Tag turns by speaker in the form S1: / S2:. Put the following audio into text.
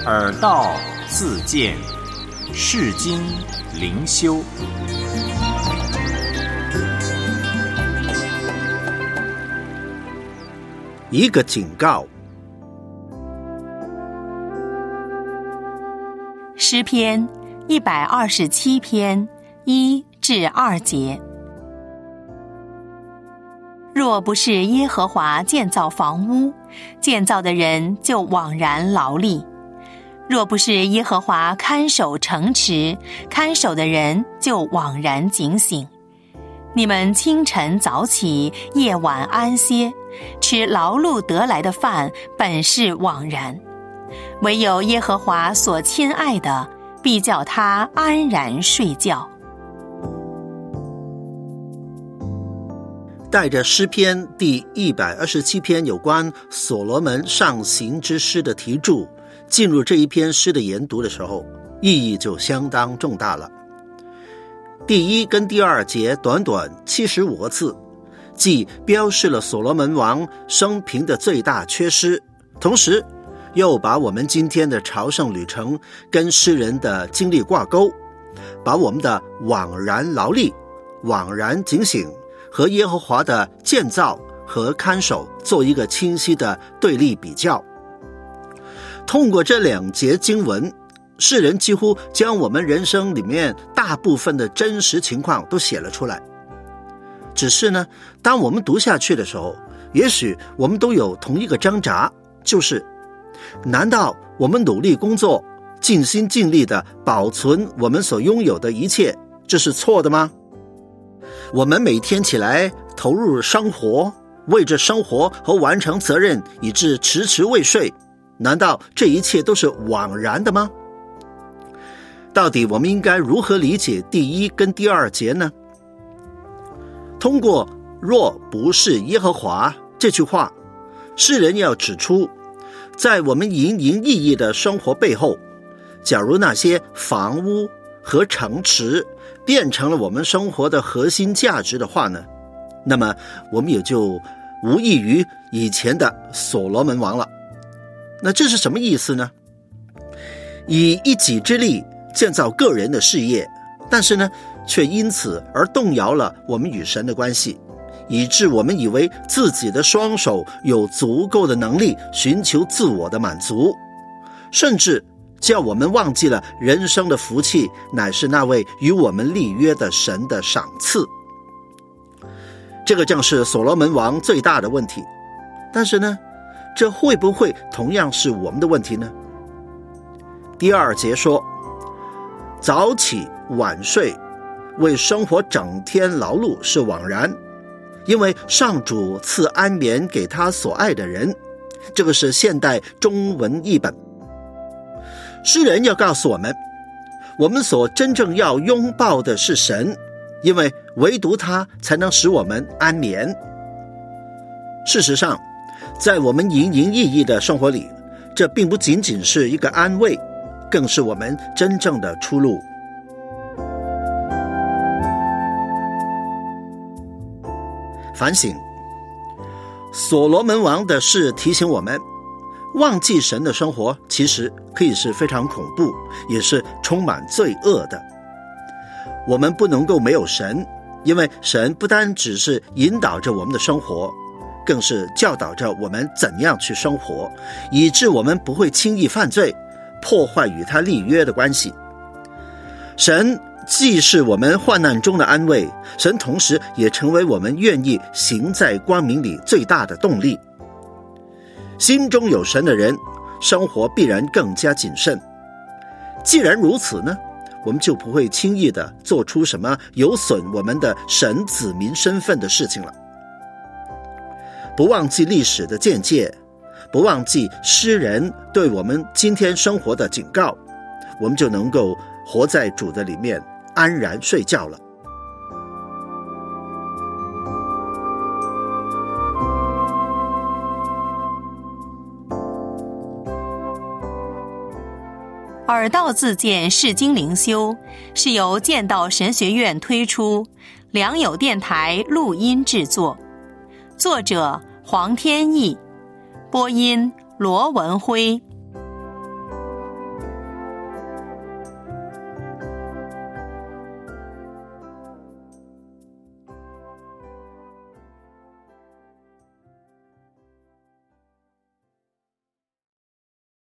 S1: 耳道自见，世经灵修。
S2: 一个警告。
S3: 诗篇127篇1至2节。若不是耶和华建造房屋，建造的人就枉然劳力；若不是耶和华看守城池，看守的人就枉然警醒。你们清晨早起，夜晚安歇，吃劳碌得来的饭，本是枉然。唯有耶和华所亲爱的，必叫他安然睡觉。
S2: 带着诗篇第127篇有关所罗门上行之诗的题注进入这一篇诗的研读的时候，意义就相当重大了。第一跟第二节短短75个字，既标示了所罗门王生平的最大缺失，同时又把我们今天的朝圣旅程跟诗人的经历挂钩，把我们的枉然劳力、枉然警醒和耶和华的建造和看守做一个清晰的对立比较。通过这2节经文，诗人几乎将我们人生里面大部分的真实情况都写了出来。只是呢，当我们读下去的时候，也许我们都有同一个挣扎，就是难道我们努力工作，尽心尽力地保存我们所拥有的一切，这是错的吗？我们每天起来投入生活，为着生活和完成责任以致迟迟未睡，难道这一切都是枉然的吗？到底我们应该如何理解第一跟第二节呢？通过若不是耶和华这句话，诗人要指出，在我们营营役役的生活背后，假如那些房屋和城池变成了我们生活的核心价值的话呢，那么我们也就无异于以前的所罗门王了。那这是什么意思呢？以一己之力建造个人的事业，但是呢，却因此而动摇了我们与神的关系，以致我们以为自己的双手有足够的能力寻求自我的满足，甚至叫我们忘记了人生的福气乃是那位与我们立约的神的赏赐。这个正是所罗门王最大的问题。但是呢，这会不会同样是我们的问题呢？第2节说，早起晚睡，为生活整天劳碌是枉然，因为上主赐安眠给他所爱的人。这个是现代中文译本。诗人要告诉我们，我们所真正要拥抱的是神，因为唯独他才能使我们安眠。事实上，在我们营营役役的生活里，这并不仅仅是一个安慰，更是我们真正的出路。反省，所罗门王的事提醒我们，忘记神的生活其实可以是非常恐怖，也是充满罪恶的。我们不能够没有神，因为神不单只是引导着我们的生活，更是教导着我们怎样去生活，以致我们不会轻易犯罪，破坏与他立约的关系。神既是我们患难中的安慰，神同时也成为我们愿意行在光明里最大的动力。心中有神的人，生活必然更加谨慎。既然如此呢，我们就不会轻易地做出什么有损我们的神子民身份的事情了。不忘记历史的见解，不忘记诗人对我们今天生活的警告，我们就能够活在主的里面，安然睡觉了。
S3: 耳道自见世经灵修是由剑道神学院推出，良友电台录音制作，作者黄天意，播音罗文辉。